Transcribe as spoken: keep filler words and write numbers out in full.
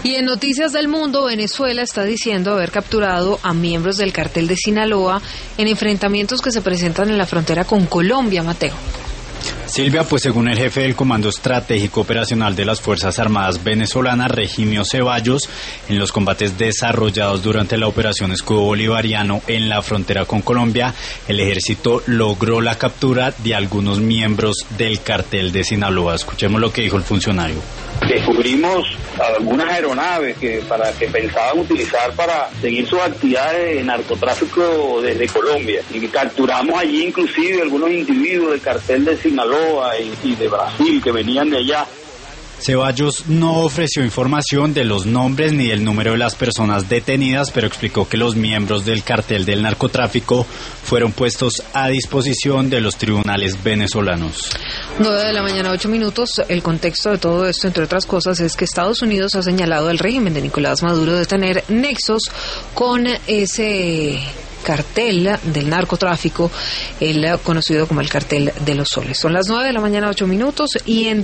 Y en Noticias del Mundo, Venezuela está diciendo haber capturado a miembros del cartel de Sinaloa en enfrentamientos que se presentan en la frontera con Colombia, Mateo. Silvia, pues según el jefe del Comando Estratégico Operacional de las Fuerzas Armadas venezolanas, Regimio Ceballos, en los combates desarrollados durante la Operación Escudo Bolivariano en la frontera con Colombia, el ejército logró la captura de algunos miembros del cartel de Sinaloa. Escuchemos lo que dijo el funcionario. Descubrimos algunas aeronaves que para que pensaban utilizar para seguir sus actividades de narcotráfico desde Colombia, y capturamos allí inclusive algunos individuos del cartel de Sinaloa y, y de Brasil que venían de allá. Ceballos no ofreció información de los nombres ni del número de las personas detenidas, pero explicó que los miembros del cartel del narcotráfico fueron puestos a disposición de los tribunales venezolanos. nueve de la mañana, ocho minutos. El contexto de todo esto, entre otras cosas, es que Estados Unidos ha señalado al régimen de Nicolás Maduro de tener nexos con ese cartel del narcotráfico, el conocido como el cartel de los soles. Son las nueve de la mañana, ocho minutos, y en